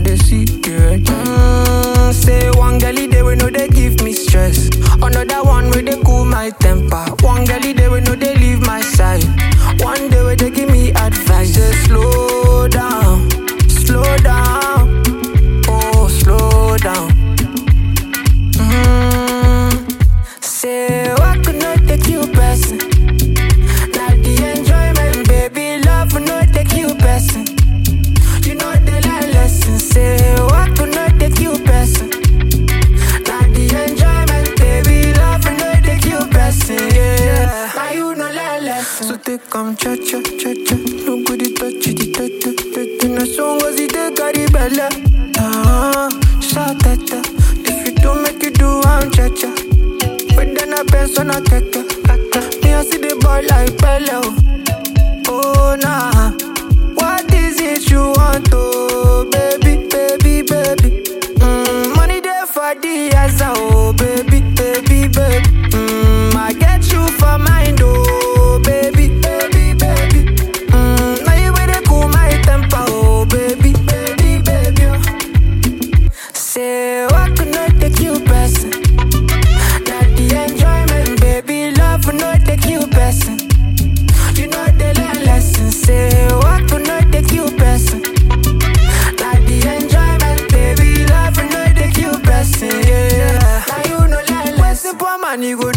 the secret. Say one girlie they will know they give me stress. Another one where they cool my temper. One girlie they will know they leave my side. One day where they give me advice. Say slow down, slow down, oh slow down. Say what could not take you person. Not the enjoyment, baby, love will not take you person. You know the lesson. Say what could not take you person. Not the enjoyment, baby, love will not take you person. Yeah, now you know the lesson. So take come cha cha cha cha. No good it touch it touch. No song was it the caribella. Shout at her. If you don't make it do I'm cha cha. But then I bend on a keke. Me I see the boy like Pele. Oh nah, what is it you want, oh baby, baby, baby? Money there for the answer, oh baby, baby, baby. I get you for mine, oh baby, baby, baby. Now you better cool my temper, oh baby, baby, baby. Say what could not take you person. Not the enjoyment, baby, love will not take you person. You know the lesson. Say what could not take you person. Not the enjoyment, baby, love will not take you person. Yeah, now you know the lesson. When the poor man he go